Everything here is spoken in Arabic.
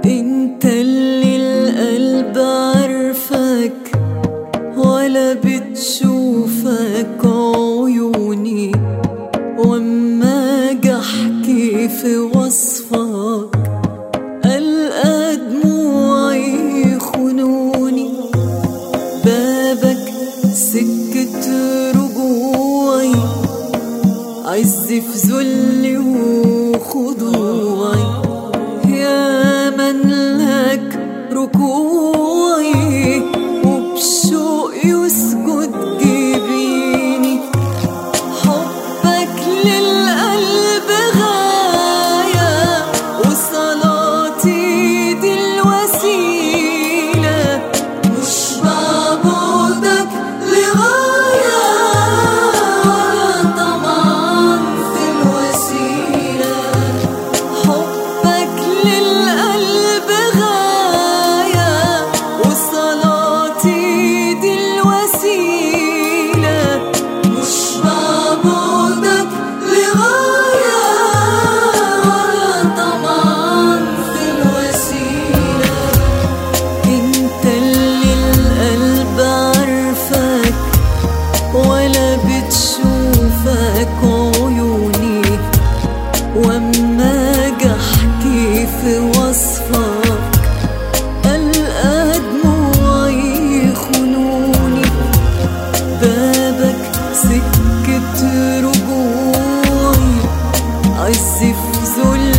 انت اللي القلب عارفك ولا بتشوفك عيوني، واما اجي احكي في وصفك القى دموعي يخونوني. بابك سكة رجوعي، عز في ذلي وخضوعي، يا من لك ركوعي وبشوق يسجد جبيني. حبك للقلب غاية وصلاتي دي الوسيلة، مش بعبدك لغاية ولا طمعان في الوسيلة. حبك للقلب غاية وصلاتي دي الوسيلة، مش بعبدك لغاية ولا طمعان في الوسيلة. انت اللي القلب عارفك ولا بتشوفك عيوني، واما اجي احكي في وصفك القى دموعي يخونوني. بابك سكة رجوعي، عز في ذل